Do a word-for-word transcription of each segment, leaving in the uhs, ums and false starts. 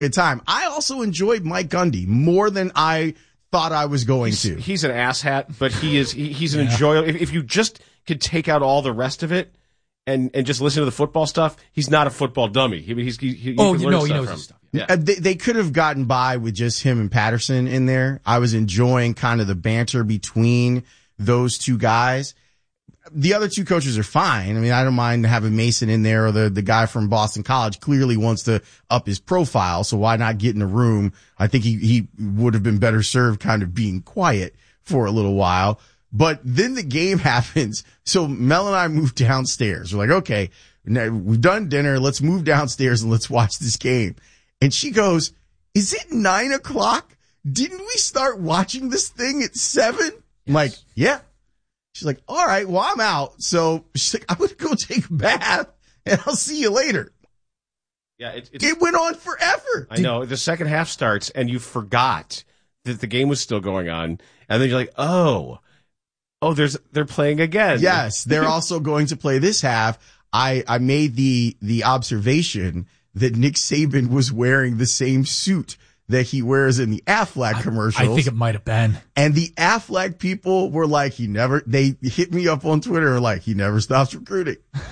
good time. I also enjoyed Mike Gundy more than I thought I was going he's, to. He's an asshat, but he is he, he's an yeah. enjoyable. If, if you just could take out all the rest of it and, and just listen to the football stuff, he's not a football dummy. He, he's, he, he, oh, you know, he knows his stuff. Yeah. Uh, they, they could have gotten by with just him and Patterson in there. I was enjoying kind of the banter between those two guys. The other two coaches are fine. I mean, I don't mind having Mason in there, or the, the guy from Boston College clearly wants to up his profile. So why not get in a room? I think he, he would have been better served kind of being quiet for a little while. But then the game happens. So Mel and I moved downstairs. We're like, okay, now we've done dinner. Let's move downstairs and let's watch this game. And she goes, is it nine o'clock? Didn't we start watching this thing at seven? Yes. I'm like, yeah. She's like, all right, well, I'm out. So she's like, I'm going to go take a bath and I'll see you later. Yeah, it, it's, it went on forever. I know. The second half starts and you forgot that the game was still going on. And then you're like, oh, oh, there's, they're playing again. Yes. They're also going to play this half. I, I made the, the observation that Nick Saban was wearing the same suit that he wears in the Aflac commercials. I think it might have been. And the Aflac people were like, he never, they hit me up on Twitter like, he never stops recruiting. Wow.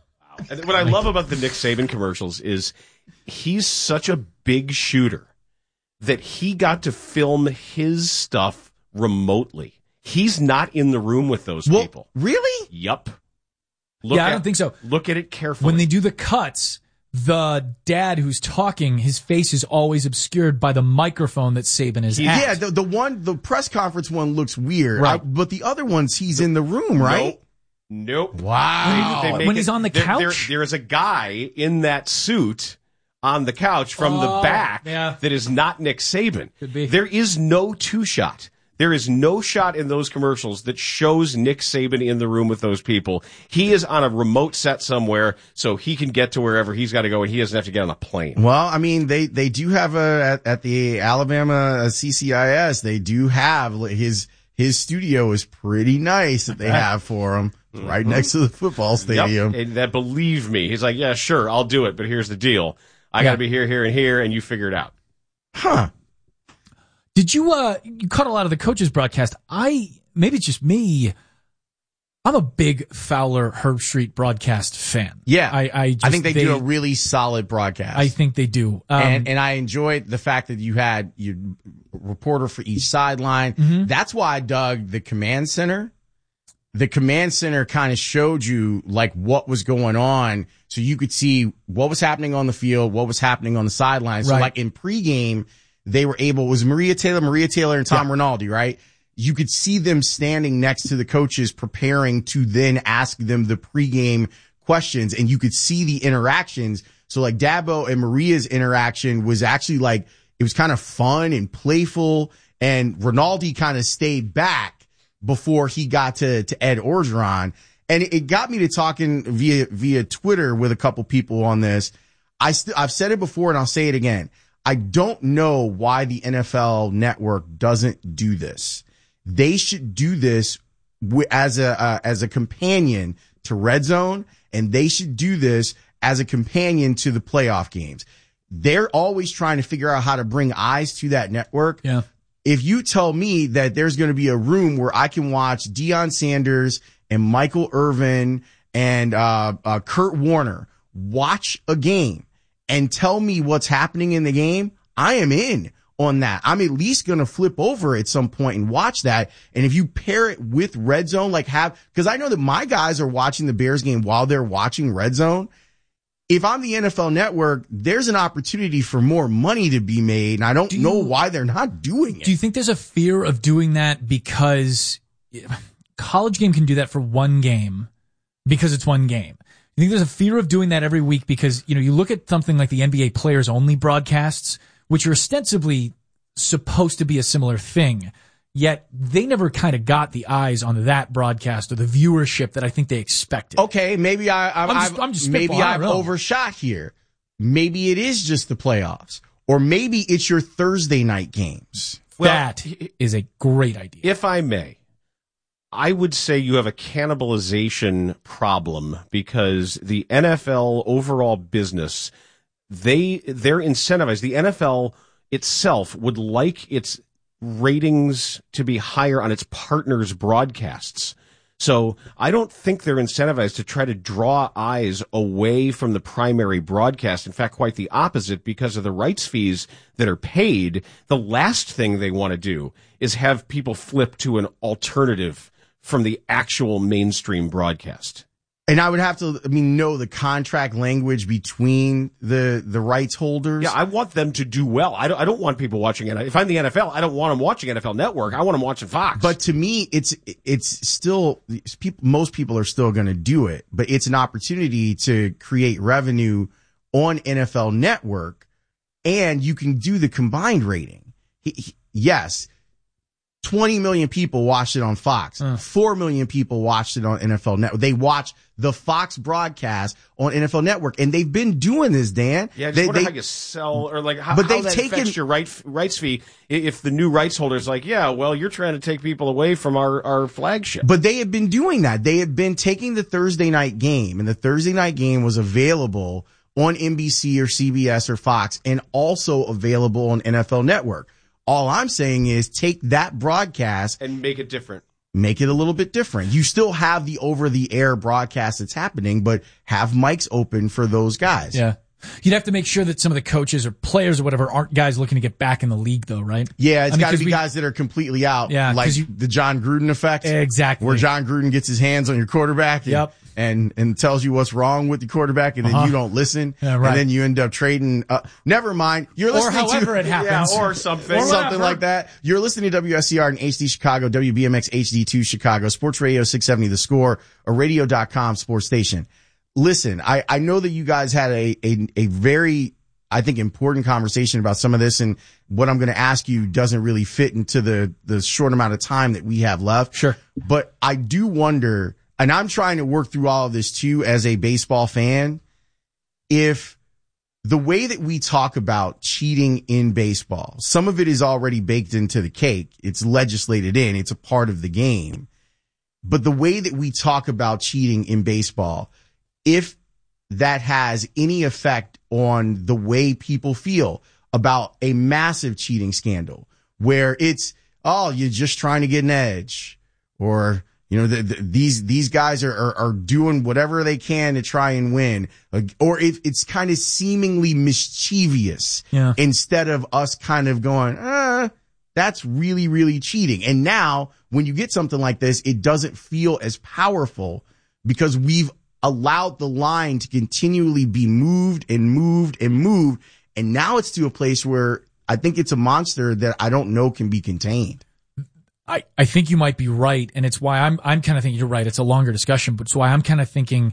And what I love about the Nick Saban commercials is he's such a big shooter that he got to film his stuff remotely. He's not in the room with those well, people. Really? Yup. Look yeah, at, I don't think so. Look at it carefully. When they do the cuts, the dad who's talking, his face is always obscured by the microphone that Saban is at. Yeah, the, the one, the press conference one looks weird. Right. I, but the other ones, he's in the room, right? Nope. nope. Wow. They, they when it, he's on the there, couch? There, there is a guy in that suit on the couch from oh, the back yeah. that is not Nick Saban. Could be. There is no two-shot. There is no shot in those commercials that shows Nick Saban in the room with those people. He is on a remote set somewhere, so he can get to wherever he's got to go, and he doesn't have to get on a plane. Well, I mean, they, they do have a, at, at the Alabama C C I S, they do have his, his studio is pretty nice that they have for him. It's right mm-hmm. next to the football stadium. Yep. And that, believe me, he's like, yeah, sure, I'll do it, but here's the deal. I yeah. got to be here, here, and here, and you figure it out. Huh. Did you, uh, you cut a lot of the coaches broadcast. I, maybe it's just me. I'm a big Fowler Herb Street broadcast fan. Yeah. I, I, just, I think they, they do a really solid broadcast. I think they do. Um, and, and I enjoyed the fact that you had your reporter for each sideline. Mm-hmm. That's why I dug the command center. The command center kind of showed you like what was going on, so you could see what was happening on the field, what was happening on the sidelines. So right. like in pregame, they were able, it was Maria Taylor, Maria Taylor and Tom yeah. Rinaldi, right? You could see them standing next to the coaches preparing to then ask them the pregame questions, and you could see the interactions. So like Dabo and Maria's interaction was actually like, it was kind of fun and playful, and Rinaldi kind of stayed back before he got to, to Ed Orgeron. And it, it got me to talking via, via Twitter with a couple people on this. I st- I've said it before and I'll say it again. I don't know why the N F L Network doesn't do this. They should do this w- as a, uh, as a companion to Red Zone, and they should do this as a companion to the playoff games. They're always trying to figure out how to bring eyes to that network. Yeah. If you tell me that there's going to be a room where I can watch Deion Sanders and Michael Irvin and uh, uh Kurt Warner watch a game and tell me what's happening in the game, I am in on that. I'm at least going to flip over at some point and watch that. And if you pair it with Red Zone, like have, because I know that my guys are watching the Bears game while they're watching Red Zone. If I'm the N F L Network, there's an opportunity for more money to be made, and I don't do know you, why they're not doing it. Do you think there's a fear of doing that because College Game can do that for one game because it's one game? You think there's a fear of doing that every week because, you know, you look at something like the N B A players only broadcasts, which are ostensibly supposed to be a similar thing, yet they never kind of got the eyes on that broadcast or the viewership that I think they expected. Okay, maybe I, I'm, I'm just, I've, I'm just maybe I've overshot here. Maybe it is just the playoffs, or maybe it's your Thursday night games. Well, that is a great idea. If I may, I would say you have a cannibalization problem because the N F L overall business they they're incentivized. The N F L itself would like its ratings to be higher on its partners' broadcasts. So I don't think they're incentivized to try to draw eyes away from the primary broadcast. In fact, quite the opposite, because of the rights fees that are paid. The last thing they want to do is have people flip to an alternative from the actual mainstream broadcast. And I would have to, I mean, know the contract language between the the rights holders. Yeah, I want them to do well. I don't, I don't want people watching it. If I'm the N F L, I don't want them watching N F L Network. I want them watching Fox. But to me, it's it's still, people, most people are still going to do it. But it's an opportunity to create revenue on N F L Network, and you can do the combined rating. He, he, yes. twenty million people watched it on Fox. Uh. four million people watched it on N F L Network. They watch the Fox broadcast on N F L Network, and they've been doing this, Dan. Yeah, I just they, wonder they, how you sell, or like how, but how they've that taken, affects your right, rights fee if the new rights holder's like, yeah, well, you're trying to take people away from our, our flagship. But they have been doing that. They have been taking the Thursday night game, and the Thursday night game was available on N B C or C B S or Fox, and also available on N F L Network. All I'm saying is take that broadcast and make it different. Make it a little bit different. You still have the over-the-air broadcast that's happening, but have mics open for those guys. Yeah. You'd have to make sure that some of the coaches or players or whatever aren't guys looking to get back in the league, though, right? Yeah, it's I mean, got to be we, guys that are completely out, yeah, like you, the John Gruden effect. Exactly. Where John Gruden gets his hands on your quarterback and, yep. and, and tells you what's wrong with the quarterback, and then uh-huh. you don't listen, yeah, right. and then you end up trading. Uh, never mind. You're listening or however to, it happens. Yeah, or something. Or something like that. You're listening to W S C R in H D Chicago, W B M X H D two Chicago, Sports Radio six seventy The Score, a radio dot com sports station. Listen, I, I know that you guys had a, a, a very, I think, important conversation about some of this, and what I'm going to ask you doesn't really fit into the, the short amount of time that we have left. Sure. But I do wonder, and I'm trying to work through all of this too as a baseball fan, if the way that we talk about cheating in baseball, some of it is already baked into the cake. It's legislated in. It's a part of the game. But the way that we talk about cheating in baseball, if that has any effect on the way people feel about a massive cheating scandal where it's, oh, you're just trying to get an edge, or, you know, the, the, these, these guys are, are, are doing whatever they can to try and win, or if it's kind of seemingly mischievous yeah. instead of us kind of going, ah, that's really, really cheating. And now when you get something like this, it doesn't feel as powerful because we've allowed the line to continually be moved and moved and moved. And now it's to a place where I think it's a monster that I don't know can be contained. I, I think you might be right. And it's why I'm, I'm kind of thinking you're right. It's a longer discussion, but it's why I'm kind of thinking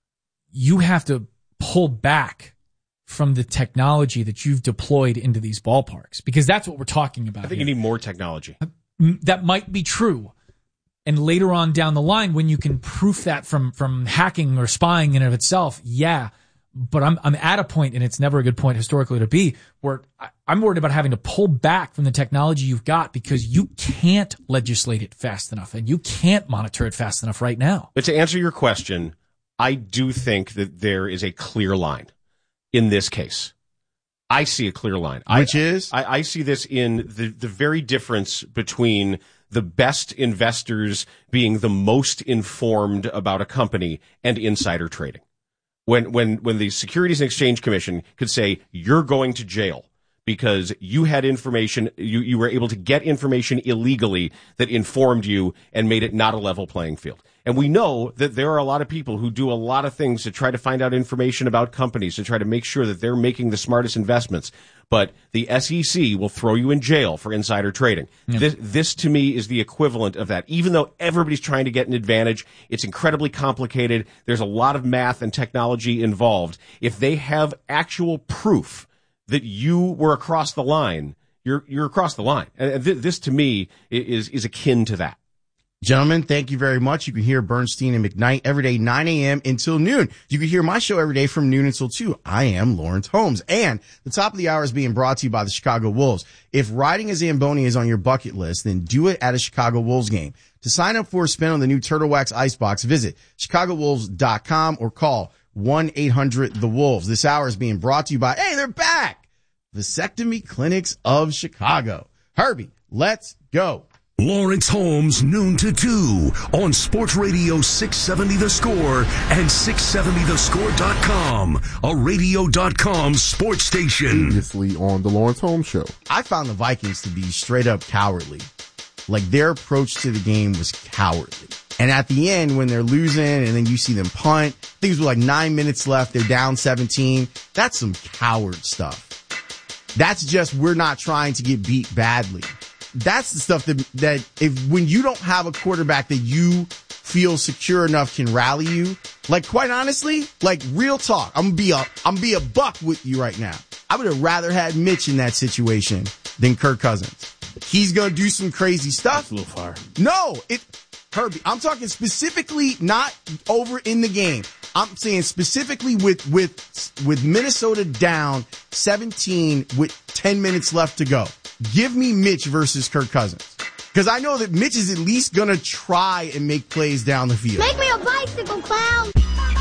you have to pull back from the technology that you've deployed into these ballparks, because that's what we're talking about. I think here. you need more technology. That might be true. And later on down the line, when you can proof that from, from hacking or spying in and of itself, yeah. But I'm, I'm at a point, and it's never a good point historically to be, where I, I'm worried about having to pull back from the technology you've got because you can't legislate it fast enough and you can't monitor it fast enough right now. But to answer your question, I do think that there is a clear line in this case. I see a clear line. Which I, is? I, I see this in the, the very difference between the best investors being the most informed about a company and insider trading. When, when, when the Securities and Exchange Commission could say, you're going to jail because you had information, you, you were able to get information illegally that informed you and made it not a level playing field. And we know that there are a lot of people who do a lot of things to try to find out information about companies, to try to make sure that they're making the smartest investments. But the S E C will throw you in jail for insider trading. Yep. This, this to me is the equivalent of that. Even though everybody's trying to get an advantage, it's incredibly complicated. There's a lot of math and technology involved. If they have actual proof that you were across the line, you're, you're across the line. And th- this to me is, is akin to that. Gentlemen, thank you very much. You can hear Bernstein and McKnight every day, nine a.m. until noon. You can hear my show every day from noon until two. I am Lawrence Holmes. And the top of the hour is being brought to you by the Chicago Wolves. If riding a Zamboni is on your bucket list, then do it at a Chicago Wolves game. To sign up for a spin on the new Turtle Wax Icebox, visit chicago wolves dot com or call one eight hundred the wolves. This hour is being brought to you by, hey, they're back! Vasectomy Clinics of Chicago. Herbie, let's go. Lawrence Holmes, noon to two on Sports Radio six seventy The Score and six seventy the score dot com, a radio dot com sports station. Previously on the Lawrence Holmes Show. I found the Vikings to be straight up cowardly. Like, their approach to the game was cowardly. And at the end, when they're losing and then you see them punt, things were like nine minutes left, they're down seventeen. That's some coward stuff. That's just, we're not trying to get beat badly. That's the stuff that, that if, when you don't have a quarterback that you feel secure enough can rally you, like, quite honestly, like, real talk, I'm gonna be a, I'm gonna be a buck with you right now. I would have rather had Mitch in that situation than Kirk Cousins. He's gonna do some crazy stuff. That's a little far. No, it, Herbie, I'm talking specifically not over in the game. I'm saying specifically with, with, with Minnesota down seventeen with ten minutes left to go. Give me Mitch versus Kirk Cousins. Because I know that Mitch is at least going to try and make plays down the field. Make me a bicycle clown.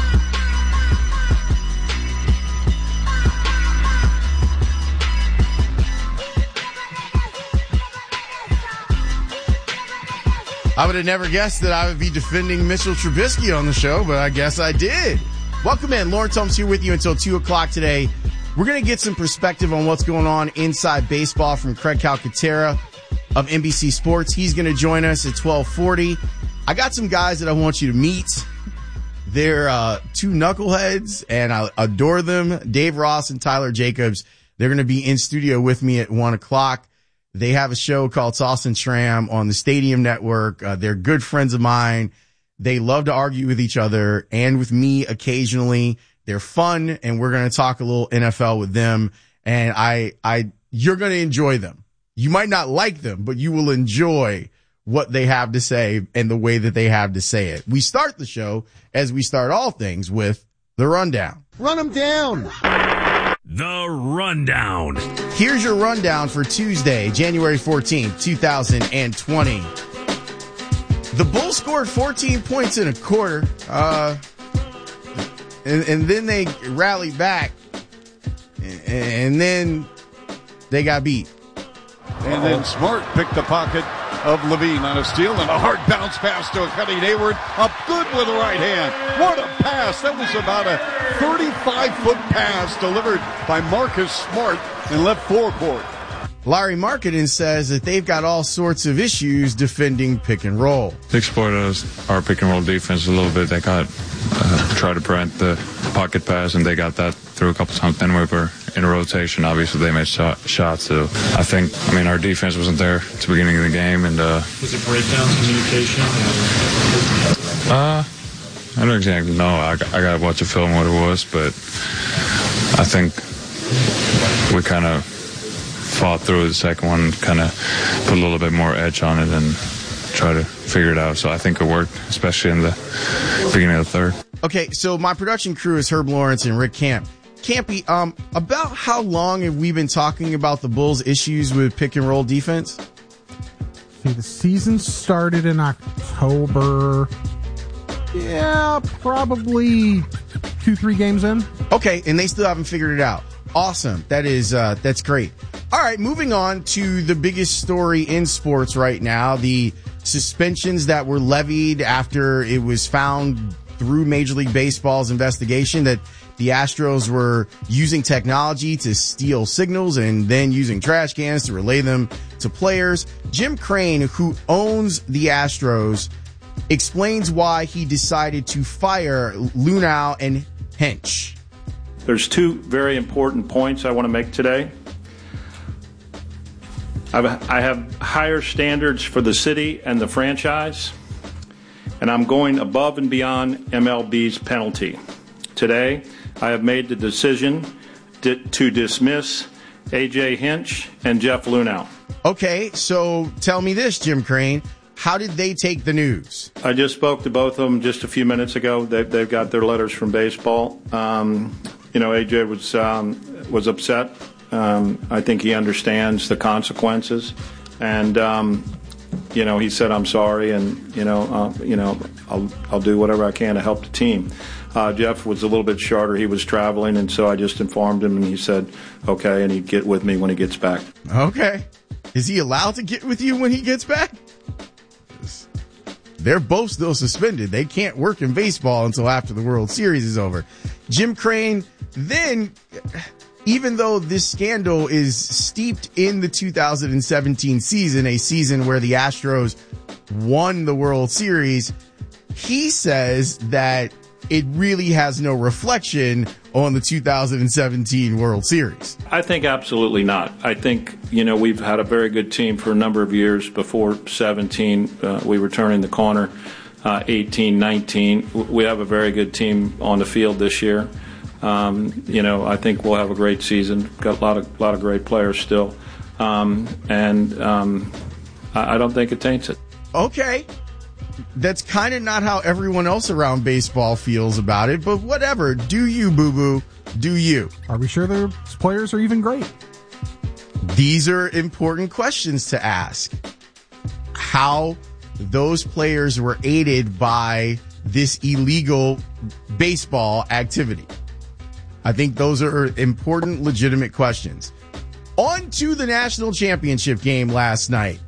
I would have never guessed that I would be defending Mitchell Trubisky on the show, but I guess I did. Welcome in. Lawrence Holmes here with you until two o'clock today. We're going to get some perspective on what's going on inside baseball from Craig Calcaterra of N B C Sports. He's going to join us at twelve forty. I got some guys that I want you to meet. They're uh, two knuckleheads, and I adore them. Dave Ross and Tyler Jacobs. They're going to be in studio with me at one o'clock. They have a show called Sauce and Tram on the Stadium Network. Uh, they're good friends of mine. They love to argue with each other and with me occasionally. They're fun, and we're going to talk a little N F L with them. And I, I, you're going to enjoy them. You might not like them, but you will enjoy what they have to say and the way that they have to say it. We start the show, as we start all things, with the rundown. Run them down. The Rundown. Here's your rundown for Tuesday, January fourteenth, twenty twenty. The Bulls scored fourteen points in a quarter, uh, and, and then they rallied back, and, and then they got beat. And then Smart picked the pocket of Levine on a steal and a hard bounce pass to a cutting Hayward. Up good with the right hand. What a pass. That was about a thirty-five foot pass delivered by Marcus Smart in left forecourt. Larry Marketing says that they've got all sorts of issues defending pick and roll. Exploited our pick and roll defense a little bit. They got uh, tried to prevent the pocket pass, and they got that through a couple times. Then we were in rotation. Obviously, they made shot, shots. So I think, I mean, our defense wasn't there at the beginning of the game. And uh, was it breakdowns, communication? Uh, I don't exactly know. I, I got to watch the film what it was, but I think we kind of fought through the second one, kind of put a little bit more edge on it and try to figure it out. So I think it worked, especially in the beginning of the third. Okay, so my production crew is Herb Lawrence and Rick Camp. Campy, um, about how long have we been talking about the Bulls' issues with pick and roll defense? See, the season started in October. Yeah, probably two, three games in. Okay, and they still haven't figured it out. Awesome. That is, uh, that's great. All right, moving on to the biggest story in sports right now, the suspensions that were levied after it was found through Major League Baseball's investigation that the Astros were using technology to steal signals and then using trash cans to relay them to players. Jim Crane, who owns the Astros, explains why he decided to fire Luhnow and Hinch. There's two very important points I want to make today. I've, I have higher standards for the city and the franchise, and I'm going above and beyond M L B's penalty. Today, I have made the decision to, to dismiss A J Hinch and Jeff Luhnow. Okay, so tell me this, Jim Crane. How did they take the news? I just spoke to both of them just a few minutes ago. They, they've got their letters from baseball. Um, you know, A J was um, was upset. Um, I think he understands the consequences. And, um, you you know, he said, I'm sorry, and, you know, uh, you know, I'll, I'll do whatever I can to help the team. Uh, Jeff was a little bit shorter. He was traveling, and so I just informed him, and he said, okay, and he'd get with me when he gets back. Okay. Is he allowed to get with you when he gets back? They're both still suspended. They can't work in baseball until after the World Series is over. Jim Crane, then, even though this scandal is steeped in the two thousand seventeen season, a season where the Astros won the World Series, he says that it really has no reflection on the two thousand seventeen World Series. I think absolutely not. I think, you know, we've had a very good team for a number of years before seventeen. Uh, we were turning the corner, uh, eighteen, nineteen. We have a very good team on the field this year. Um, you know, I think we'll have a great season. Got a lot of, lot of great players still. Um, and um, I, I don't think it taints it. Okay. That's kind of not how everyone else around baseball feels about it, but whatever. Do you, boo-boo. Do you. Are we sure their players are even great? These are important questions to ask. How those players were aided by this illegal baseball activity. I think those are important, legitimate questions. On to the national championship game last night.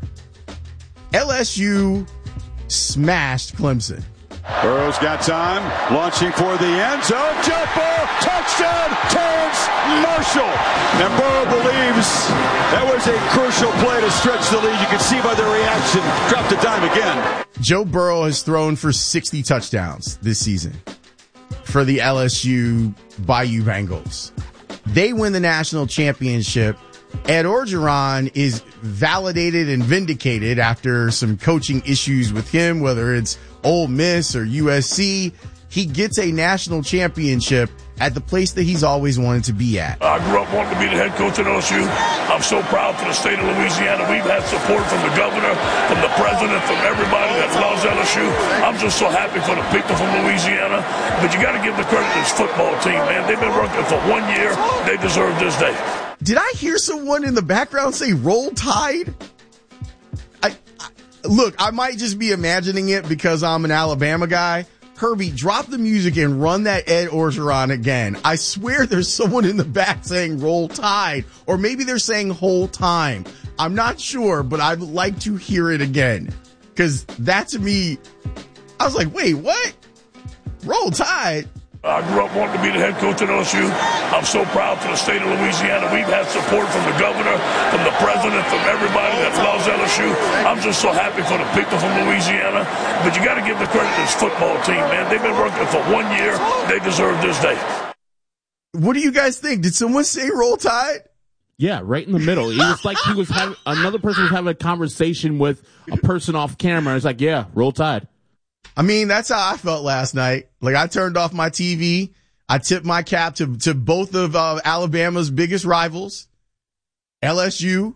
L S U smashed Clemson. Burrow's got time, launching for the end zone. Jump ball, touchdown, Terrence Marshall. And Burrow believes that was a crucial play to stretch the lead. You can see by their reaction, dropped a dime again. Joe Burrow has thrown for sixty touchdowns this season for the L S U Bayou Bengals. They win the national championship. Ed Orgeron is validated and vindicated after some coaching issues with him, whether it's Ole Miss or U S C. He gets a national championship at the place that he's always wanted to be at. I grew up wanting to be the head coach at L S U. I'm so proud for the state of Louisiana. We've had support from the governor, from the president, from everybody that loves L S U. I'm just so happy for the people from Louisiana. But you got to give the credit to this football team, man. They've been working for one year. They deserve this day. Did I hear someone in the background say Roll Tide? I, I look, I might just be imagining it because I'm an Alabama guy. Herbie, drop the music and run that Ed Orgeron again. I swear there's someone in the back saying Roll Tide, or maybe they're saying whole time. I'm not sure, but I'd like to hear it again. Cause that to me, I was like, wait, what? Roll Tide? I grew up wanting to be the head coach at L S U. I'm so proud for the state of Louisiana. We've had support from the governor, from the president, from everybody that loves L S U. I'm just so happy for the people from Louisiana. But you got to give the credit to this football team, man. They've been working for one year. They deserve this day. What do you guys think? Did someone say Roll Tide? Yeah, right in the middle. He was like he was having another person was having a conversation with a person off camera. It's like, yeah, Roll Tide. I mean, that's how I felt last night. Like, I turned off my T V. I tipped my cap to, to both of uh, Alabama's biggest rivals, L S U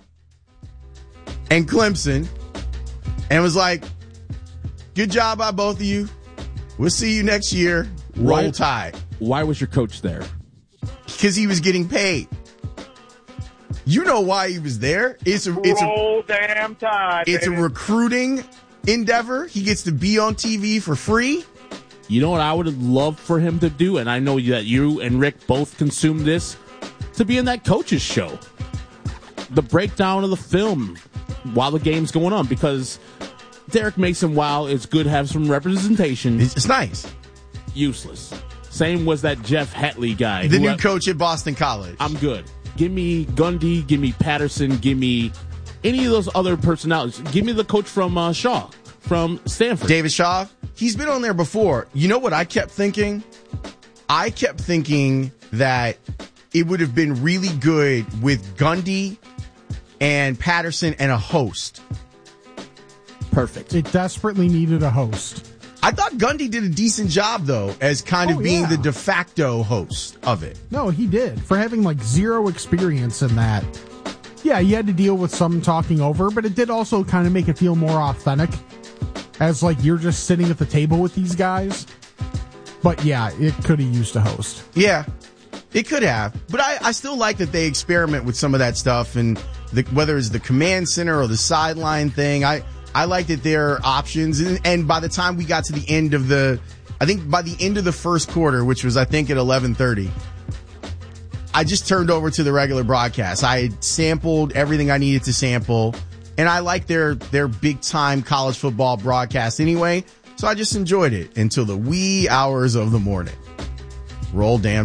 and Clemson, and was like, good job by both of you. We'll see you next year. Roll Why, Tide. Why was your coach there? Because he was getting paid. You know why he was there. It's a, it's Roll a, damn Tide. It's baby. a recruiting endeavor. He gets to be on T V for free. You know what I would have loved for him to do, and I know that you and Rick both consumed this, to be in that coach's show. The breakdown of the film while the game's going on, because Derek Mason, while it's good to have some representation, it's, it's nice. Useless. Same was that Jeff Hetley guy. The new I, coach at Boston College. I'm good. Give me Gundy, give me Patterson, give me any of those other personalities. Give me the coach from uh, Shaw, from Stanford. David Shaw. He's been on there before. You know what I kept thinking? I kept thinking that it would have been really good with Gundy and Patterson and a host. Perfect. It desperately needed a host. I thought Gundy did a decent job, though, as kind of oh, being yeah. the de facto host of it. No, he did. For having like zero experience in that. Yeah, you had to deal with some talking over, but it did also kind of make it feel more authentic. As like you're just sitting at the table with these guys. But yeah, it could have used a host. Yeah, it could have. But I, I still like that they experiment with some of that stuff, and the, whether it's the command center or the sideline thing, I, I like that there are options. And, and by the time we got to the end of the, I think by the end of the first quarter, which was I think at eleven thirty, I just turned over to the regular broadcast. I sampled everything I needed to sample, and I like their, their big time college football broadcast anyway. So I just enjoyed it until the wee hours of the morning. Roll damn